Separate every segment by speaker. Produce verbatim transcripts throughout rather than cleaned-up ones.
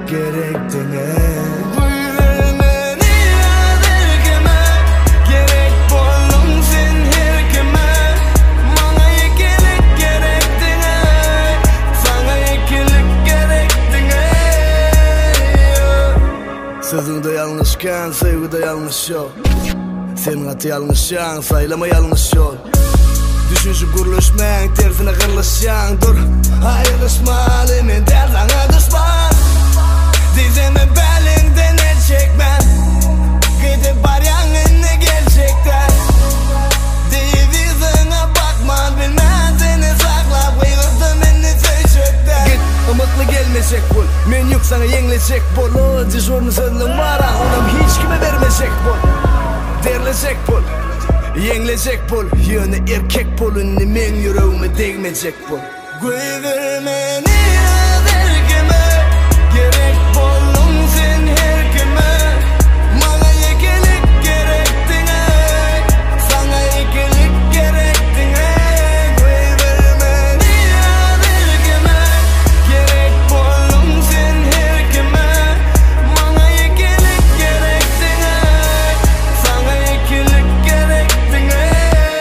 Speaker 1: gerektiğine. Sözünde yanlışken sevgide yanlış yok. Senin atı yanlışan saylama yanlış yol. Düşünüşüp guruluşmen tersine kırılışan. Dur ayrılışmalı men der sana düşman. Dizeme belinden el çekmem. Gidip var yanına gerçekten. Divizine bakman bilmez seni saklap. Kıyırdım beni seçekten. Git umutlu gelmeyecek bul. Men yük sana yenilecek bul. O dişorunu sözlüm var ha. Onam hiç kime vermeyecek bul. Derlecek bul. Yenilecek bul. Yöne erkek bulun. Men yüreğime değmeyecek bul. Güvermeni vergime. Gerek buldum sen her kime. Bana ikilik gerektiğine. Sana ikilik gerektiğine. Güvermeni vergime. Gerek buldum sen her kime. Bana ikilik gerektiğine. Sana ikilik gerektiğine.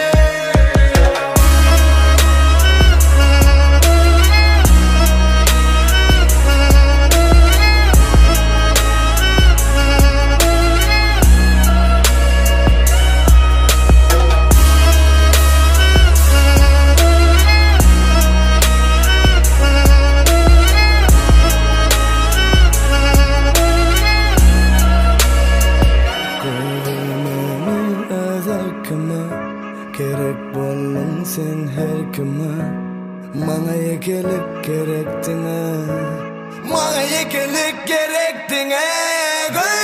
Speaker 1: Gerek buldum sen her kime. Bana ikilik gerektiğine. Bana ikilik gerektiğine.